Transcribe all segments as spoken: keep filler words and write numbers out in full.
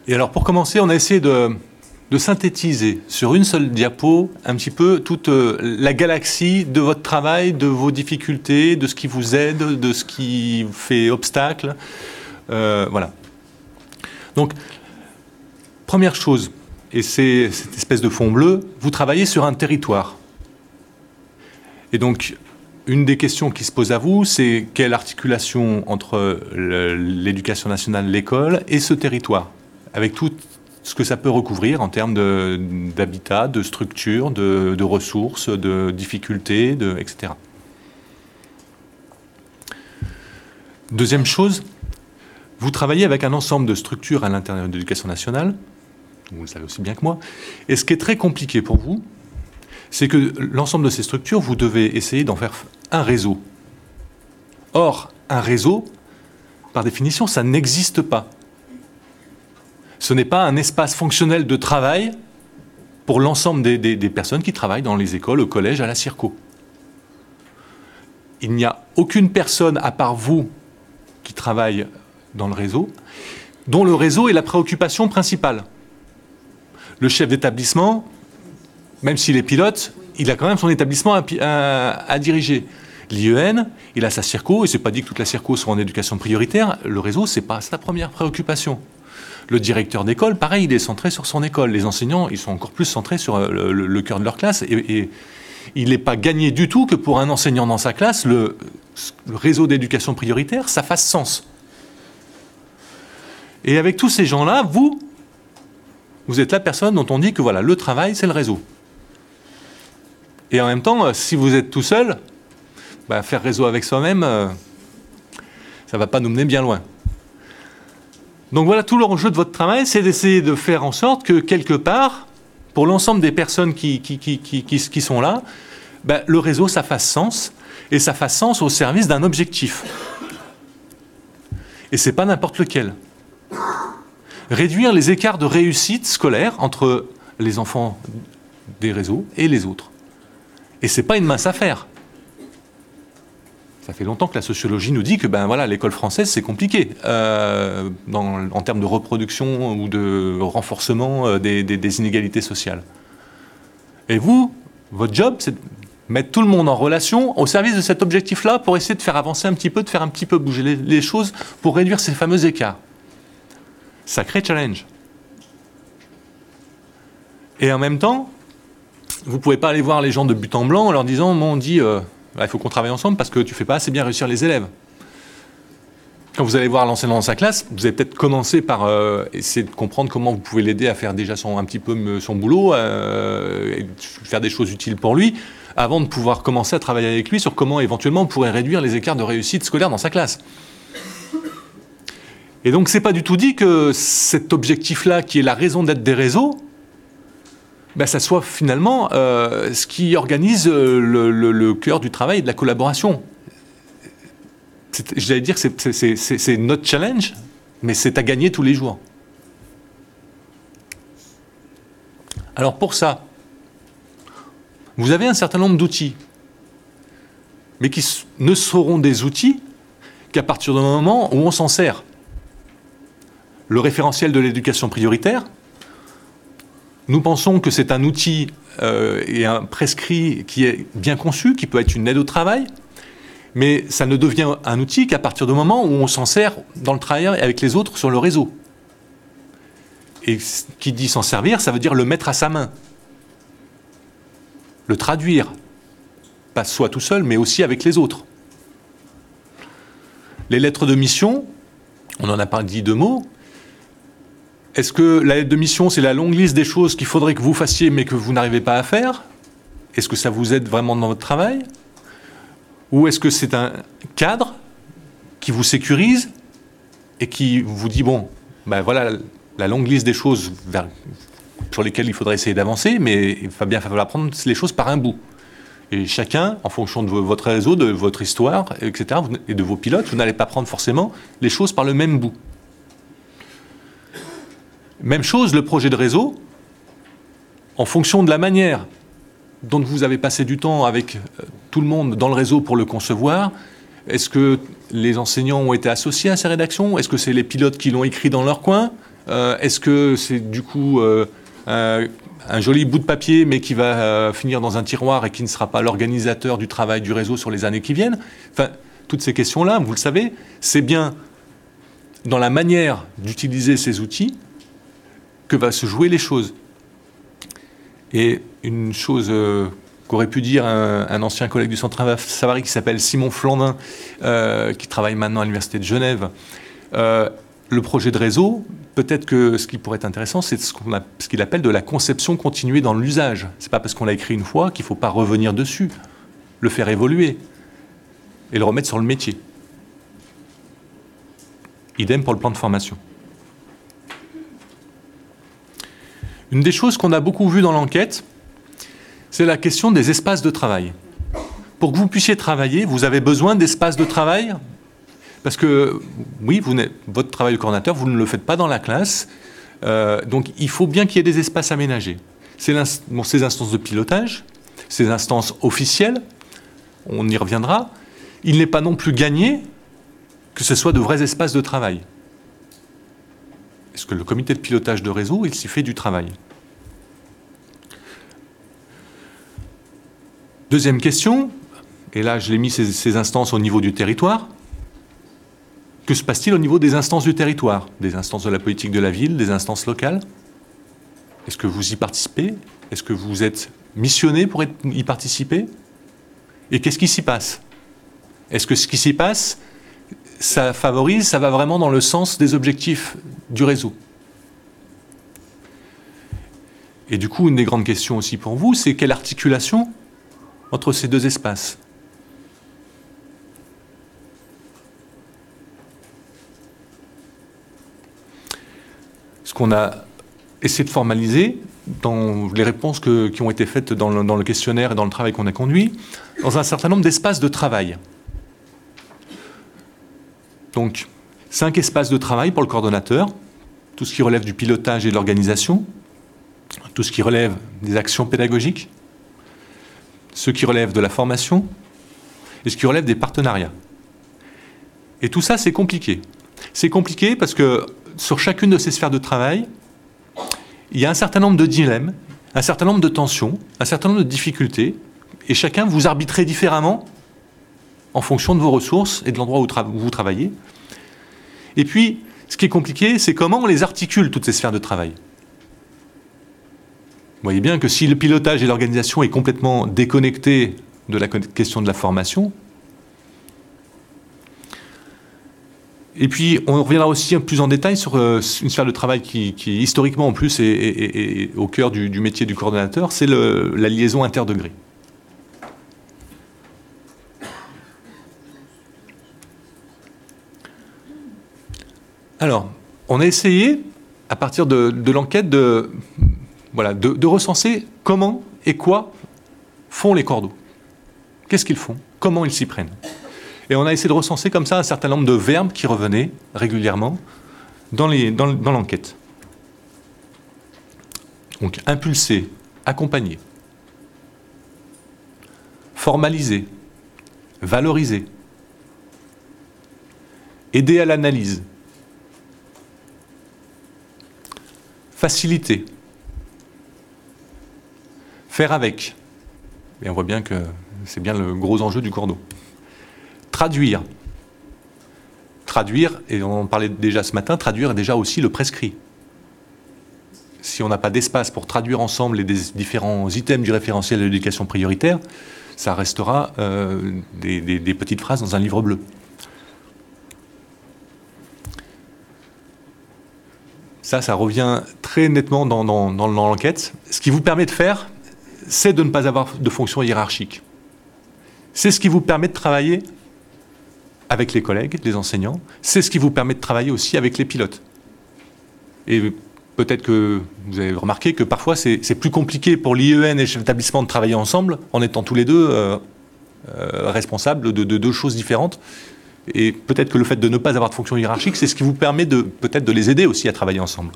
Et alors, pour commencer, on a essayé de, de synthétiser sur une seule diapo un petit peu toute euh, la galaxie de votre travail, de vos difficultés, de ce qui vous aide, de ce qui fait obstacle. Euh, voilà. Donc, première chose, et c'est cette espèce de fond bleu, vous travaillez sur un territoire. Et donc, une des questions qui se pose à vous, c'est quelle articulation entre l'éducation nationale, l'école et ce territoire, avec tout ce que ça peut recouvrir en termes d'habitat, de, de structure, de, de ressources, de difficultés, de, et cetera. Deuxième chose, vous travaillez avec un ensemble de structures à l'intérieur de l'éducation nationale, vous le savez aussi bien que moi, et ce qui est très compliqué pour vous, c'est que l'ensemble de ces structures, vous devez essayer d'en faire un réseau. Or, un réseau, par définition, ça n'existe pas. Ce n'est pas un espace fonctionnel de travail pour l'ensemble des, des, des personnes qui travaillent dans les écoles, au collège, à la circo. Il n'y a aucune personne, à part vous, qui travaille dans le réseau, dont le réseau est la préoccupation principale. Le chef d'établissement, même s'il est pilote, il a quand même son établissement à, à, à diriger. L'I E N, il a sa circo, et c'est pas dit que toute la circo soit en éducation prioritaire. Le réseau, c'est pas sa première préoccupation. Le directeur d'école, pareil, il est centré sur son école. Les enseignants, ils sont encore plus centrés sur le, le, le cœur de leur classe. Et, et il n'est pas gagné du tout que pour un enseignant dans sa classe, le, le réseau d'éducation prioritaire, ça fasse sens. Et avec tous ces gens-là, vous, vous êtes la personne dont on dit que voilà, le travail, c'est le réseau. Et en même temps, si vous êtes tout seul, bah, faire réseau avec soi-même, euh, ça ne va pas nous mener bien loin. Donc voilà, tout l'enjeu de votre travail, c'est d'essayer de faire en sorte que, quelque part, pour l'ensemble des personnes qui, qui, qui, qui, qui, qui sont là, bah, le réseau, ça fasse sens, et ça fasse sens au service d'un objectif. Et ce n'est pas n'importe lequel. Réduire les écarts de réussite scolaire entre les enfants des réseaux et les autres. Et ce n'est pas une mince affaire. Ça fait longtemps que la sociologie nous dit que ben, voilà, l'école française, c'est compliqué euh, dans, en termes de reproduction ou de renforcement des, des, des inégalités sociales. Et vous, votre job, c'est de mettre tout le monde en relation au service de cet objectif-là pour essayer de faire avancer un petit peu, de faire un petit peu bouger les, les choses pour réduire ces fameux écarts. Sacré challenge. Et en même temps, vous ne pouvez pas aller voir les gens de but en blanc en leur disant, bon, on dit, euh, bah, il faut qu'on travaille ensemble parce que tu ne fais pas assez bien réussir les élèves. Quand vous allez voir l'enseignant dans sa classe, vous allez peut-être commencer par euh, essayer de comprendre comment vous pouvez l'aider à faire déjà son, un petit peu son boulot, euh, et faire des choses utiles pour lui, avant de pouvoir commencer à travailler avec lui sur comment éventuellement on pourrait réduire les écarts de réussite scolaire dans sa classe. Et donc, ce n'est pas du tout dit que cet objectif-là, qui est la raison d'être des réseaux, ben, ça soit finalement euh, ce qui organise le, le, le cœur du travail et de la collaboration. J'allais dire que c'est notre challenge, mais c'est à gagner tous les jours. Alors pour ça, vous avez un certain nombre d'outils, mais qui ne seront des outils qu'à partir du moment où on s'en sert. Le référentiel de l'éducation prioritaire, nous pensons que c'est un outil euh, et un prescrit qui est bien conçu, qui peut être une aide au travail, mais ça ne devient un outil qu'à partir du moment où on s'en sert dans le travail avec les autres sur le réseau. Et qui dit s'en servir, ça veut dire le mettre à sa main, le traduire, pas soi tout seul, mais aussi avec les autres. Les lettres de mission, on en a pas dit deux mots. Est-ce que la lettre de mission, c'est la longue liste des choses qu'il faudrait que vous fassiez, mais que vous n'arrivez pas à faire? Est-ce que ça vous aide vraiment dans votre travail? Ou est-ce que c'est un cadre qui vous sécurise et qui vous dit, bon, ben voilà la longue liste des choses vers, sur lesquelles il faudrait essayer d'avancer, mais il va bien falloir prendre les choses par un bout. Et chacun, en fonction de votre réseau, de votre histoire, et cetera, et de vos pilotes, vous n'allez pas prendre forcément les choses par le même bout. Même chose, le projet de réseau, en fonction de la manière dont vous avez passé du temps avec tout le monde dans le réseau pour le concevoir, est-ce que les enseignants ont été associés à ces rédactions? Est-ce que c'est les pilotes qui l'ont écrit dans leur coin? euh, Est-ce que c'est du coup euh, un, un joli bout de papier, mais qui va euh, finir dans un tiroir et qui ne sera pas l'organisateur du travail du réseau sur les années qui viennent? Enfin, toutes ces questions-là, vous le savez, c'est bien dans la manière d'utiliser ces outils que va se jouer les choses. Et une chose euh, qu'aurait pu dire un, un ancien collègue du Centre Savary qui s'appelle Simon Flandin, euh, qui travaille maintenant à l'Université de Genève, euh, le projet de réseau, peut-être que ce qui pourrait être intéressant, c'est ce qu'on a, ce qu'il appelle de la conception continuée dans l'usage. C'est pas parce qu'on l'a écrit une fois qu'il ne faut pas revenir dessus, le faire évoluer et le remettre sur le métier. Idem pour le plan de formation. Une des choses qu'on a beaucoup vues dans l'enquête, c'est la question des espaces de travail. Pour que vous puissiez travailler, vous avez besoin d'espaces de travail. Parce que, oui, vous votre travail de coordinateur, vous ne le faites pas dans la classe. Euh, donc, il faut bien qu'il y ait des espaces aménagés. C'est bon, ces instances de pilotage, ces instances officielles, on y reviendra. Il n'est pas non plus gagné que ce soit de vrais espaces de travail. Est-ce que le comité de pilotage de réseau, il s'y fait du travail? Deuxième question, et là je l'ai mis ces, ces instances au niveau du territoire. Que se passe-t-il au niveau des instances du territoire? Des instances de la politique de la ville, des instances locales? Est-ce que vous y participez? Est-ce que vous êtes missionné pour y participer? Et qu'est-ce qui s'y passe? Est-ce que ce qui s'y passe, ça favorise, ça va vraiment dans le sens des objectifs du réseau? Et du coup, une des grandes questions aussi pour vous, c'est quelle articulation entre ces deux espaces? Ce qu'on a essayé de formaliser dans les réponses que, qui ont été faites dans le, dans le questionnaire et dans le travail qu'on a conduit, dans un certain nombre d'espaces de travail. Donc, cinq espaces de travail pour le coordonnateur, tout ce qui relève du pilotage et de l'organisation, tout ce qui relève des actions pédagogiques, ce qui relève de la formation et ce qui relève des partenariats. Et tout ça, c'est compliqué. C'est compliqué parce que sur chacune de ces sphères de travail, il y a un certain nombre de dilemmes, un certain nombre de tensions, un certain nombre de difficultés, et chacun vous arbitrez différemment en fonction de vos ressources et de l'endroit où, où vous travaillez. Et puis, ce qui est compliqué, c'est comment on les articule, toutes ces sphères de travail. Vous voyez bien que si le pilotage et l'organisation est complètement déconnecté de la question de la formation, et puis on reviendra aussi plus en détail sur euh, une sphère de travail qui, qui historiquement en plus est, est, est, est au cœur du, du métier du coordonnateur, c'est la liaison interdegré. Alors, on a essayé, à partir de, de l'enquête, de, voilà, de, de recenser comment et quoi font les cordos. Qu'est-ce qu'ils font? Comment ils s'y prennent? Et on a essayé de recenser comme ça un certain nombre de verbes qui revenaient régulièrement dans les, dans, dans l'enquête. Donc, impulser, accompagner, formaliser, valoriser, aider à l'analyse, faciliter, faire avec. Et on voit bien que c'est bien le gros enjeu du cordeau. Traduire. Traduire, et on en parlait déjà ce matin, traduire est déjà aussi le prescrit. Si on n'a pas d'espace pour traduire ensemble les différents items du référentiel de l'éducation prioritaire, ça restera euh, des, des, des petites phrases dans un livre bleu. Ça, ça revient très nettement dans, dans, dans l'enquête. Ce qui vous permet de faire, c'est de ne pas avoir de fonction hiérarchique. C'est ce qui vous permet de travailler avec les collègues, les enseignants. C'est ce qui vous permet de travailler aussi avec les pilotes. Et peut-être que vous avez remarqué que parfois, c'est plus compliqué pour l'I E N et le chef d'établissement de travailler ensemble en étant tous les deux euh, euh, responsables de, de deux choses différentes. Et peut-être que le fait de ne pas avoir de fonction hiérarchique, c'est ce qui vous permet de peut-être de les aider aussi à travailler ensemble.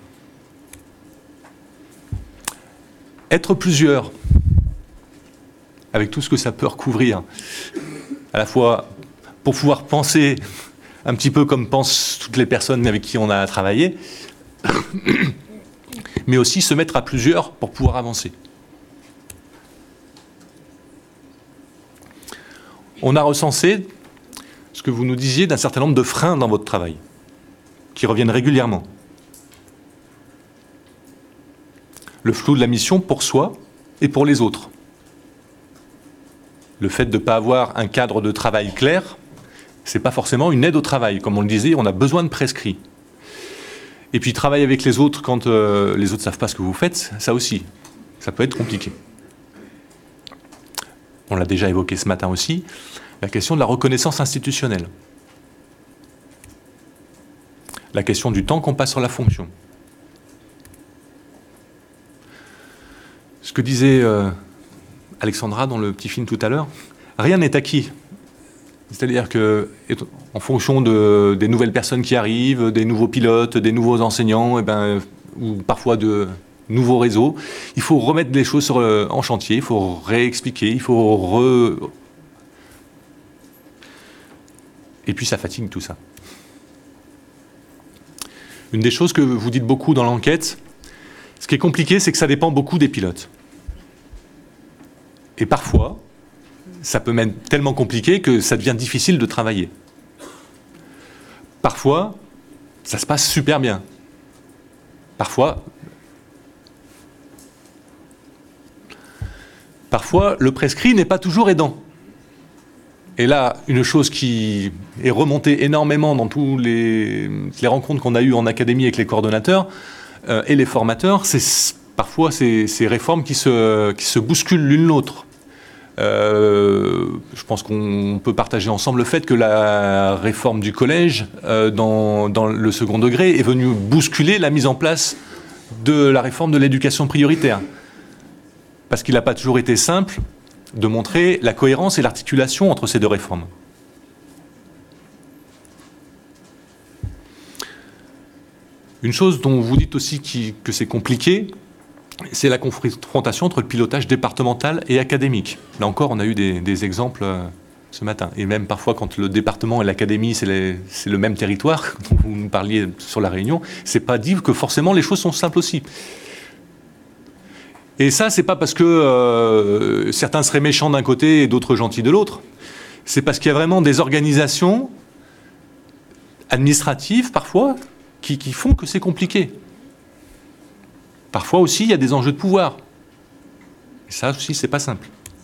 Être plusieurs, avec tout ce que ça peut recouvrir, à la fois pour pouvoir penser un petit peu comme pensent toutes les personnes avec qui on a travaillé, mais aussi se mettre à plusieurs pour pouvoir avancer. On a recensé ce que vous nous disiez d'un certain nombre de freins dans votre travail, qui reviennent régulièrement. Le flou de la mission pour soi et pour les autres. Le fait de ne pas avoir un cadre de travail clair, ce n'est pas forcément une aide au travail. Comme on le disait, on a besoin de prescrits. Et puis travailler avec les autres quand euh, les autres ne savent pas ce que vous faites, ça aussi, ça peut être compliqué. On l'a déjà évoqué ce matin aussi, la question de la reconnaissance institutionnelle. La question du temps qu'on passe sur la fonction. Ce que disait euh, Alexandra dans le petit film tout à l'heure, rien n'est acquis. C'est-à-dire que, en fonction de, des nouvelles personnes qui arrivent, des nouveaux pilotes, des nouveaux enseignants, et ben, ou parfois de nouveaux réseaux, il faut remettre les choses sur, en chantier, il faut réexpliquer, il faut re... Et puis ça fatigue tout ça. Une des choses que vous dites beaucoup dans l'enquête, ce qui est compliqué, c'est que ça dépend beaucoup des pilotes. Et parfois, ça peut même être tellement compliqué que ça devient difficile de travailler. Parfois, ça se passe super bien. Parfois, parfois le prescrit n'est pas toujours aidant. Et là, une chose qui est remontée énormément dans toutes les, les rencontres qu'on a eues en académie avec les coordonnateurs euh, et les formateurs, c'est parfois ces, ces réformes qui se, qui se bousculent l'une l'autre. Euh, je pense qu'on peut partager ensemble le fait que la réforme du collège euh, dans, dans le second degré est venue bousculer la mise en place de la réforme de l'éducation prioritaire. Parce qu'il n'a pas toujours été simple de montrer la cohérence et l'articulation entre ces deux réformes. Une chose dont vous dites aussi qui, que c'est compliqué, c'est la confrontation entre le pilotage départemental et académique. Là encore, on a eu des, des exemples euh, ce matin. Et même parfois, quand le département et l'académie, c'est le même territoire, dont vous nous parliez sur la Réunion, c'est pas dit que forcément les choses sont simples aussi. Et ça, c'est pas parce que euh, certains seraient méchants d'un côté et d'autres gentils de l'autre. C'est parce qu'il y a vraiment des organisations administratives, parfois, qui, qui font que c'est compliqué. Parfois aussi, il y a des enjeux de pouvoir. Et ça aussi, c'est pas simple.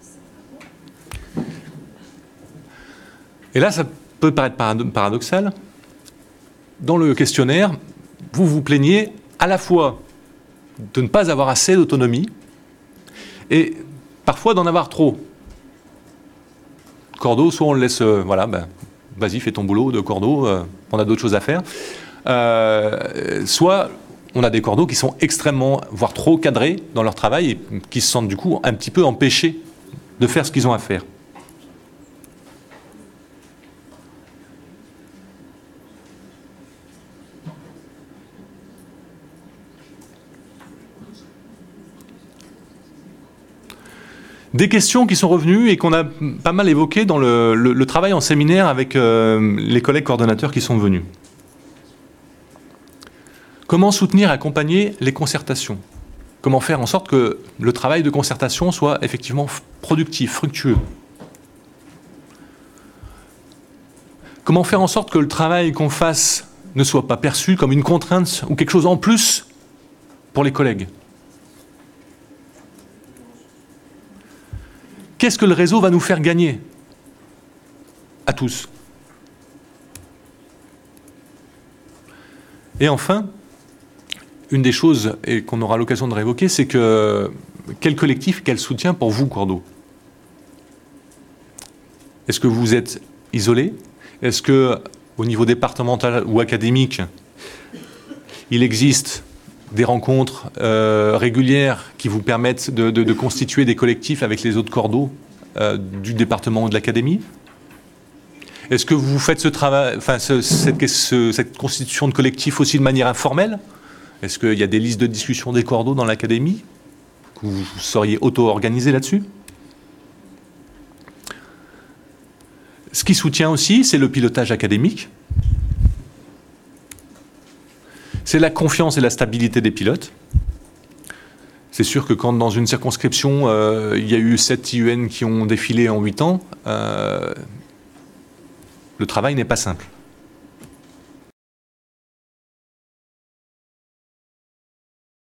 Et là, ça peut paraître paradoxal. Dans le questionnaire, vous vous plaignez à la fois de ne pas avoir assez d'autonomie et parfois d'en avoir trop. Cordeau, soit on le laisse, euh, voilà, ben, vas-y, fais ton boulot de cordeau, euh, on a d'autres choses à faire. Euh, soit on a des cordeaux qui sont extrêmement, voire trop cadrés dans leur travail et qui se sentent du coup un petit peu empêchés de faire ce qu'ils ont à faire. Des questions qui sont revenues et qu'on a pas mal évoquées dans le, le, le travail en séminaire avec euh, les collègues coordonnateurs qui sont venus. Comment soutenir et accompagner les concertations? Comment faire en sorte que le travail de concertation soit effectivement productif, fructueux? Comment faire en sorte que le travail qu'on fasse ne soit pas perçu comme une contrainte ou quelque chose en plus pour les collègues? Qu'est-ce que le réseau va nous faire gagner à tous? Et enfin, une des choses et qu'on aura l'occasion de réévoquer, c'est que quel collectif, quel soutien pour vous, Cordeau? Est-ce que vous êtes isolé? Est-ce que, au niveau départemental ou académique, il existe des rencontres euh, régulières qui vous permettent de, de, de constituer des collectifs avec les autres cordeaux euh, du département ou de l'académie? Est-ce que vous faites ce travail, enfin, ce, cette, ce, cette constitution de collectif aussi de manière informelle? Est-ce qu'il y a des listes de discussion des cordeaux dans l'académie? Que vous seriez auto-organisé là-dessus? Ce qui soutient aussi, c'est le pilotage académique. c'est la confiance et la stabilité des pilotes. C'est sûr que quand dans une circonscription, euh, il y a eu sept I U N qui ont défilé en huit ans, euh, le travail n'est pas simple.